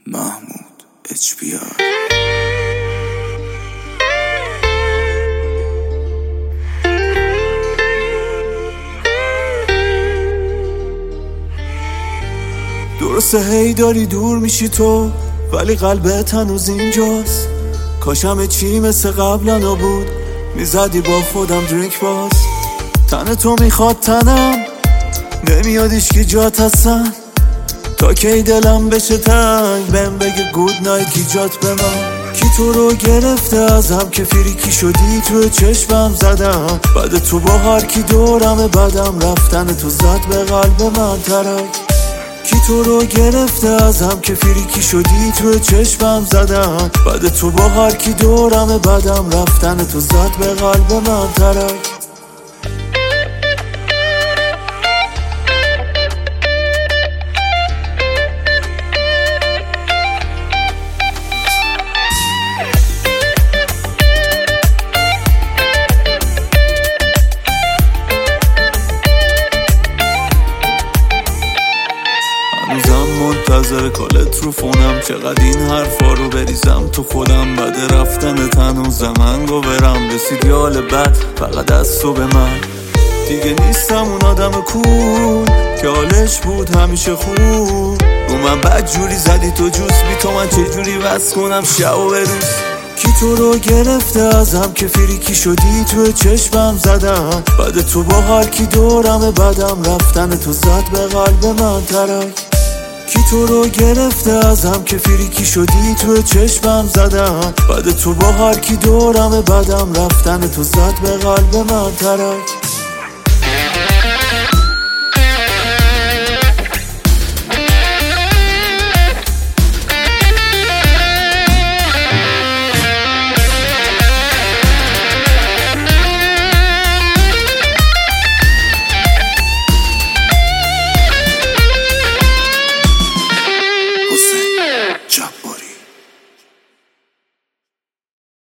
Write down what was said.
محمود HBR. درسته هی داری دور میشی تو، ولی قلبت هنوز اینجاست. کاشم چی مثل قبلا نبود، میزدی با خودم درینک باز. تن تو میخواد تنم، نمیاد ایشکی جات هستن. تا کی دلم بشه تنگ، بهم بگه گود نایت کی جات به من. کی تو رو گرفته ازم که فریکی شدی تو چشمم زدم. بعد تو با هر کی دورم بدم، رفتن تو زد به قلب من ترک. کی تو رو گرفته ازم که فریکی شدی تو چشمم زدم. بعد تو با هر کی دورم بدم، رفتن تو زد به قلب من ترک. هنوزم منتظر کالت رو فونم، چقدر این حرفا رو بریزم تو خودم. بعد رفتنت هنوزم هنگو برم، رسید حال بد فقط از تو به من. دیگه نیستم اون آدم کول که حالش بود همیشه خوب. رو من بد جوری زدی تو جوز، بی تو من چجوری بس کنم شب و روز. کی تو رو گرفته ازم که فریکی شدی تو چشمم زدم. بعد تو با هر کی دورم بدم، رفتن تو زد به قلب من ترک. کی تو رو گرفته ازم که فریکی شدی تو چشمم زدم. بعد تو با هر کی دورم بدم، رفتن تو زد به قلب من ترک.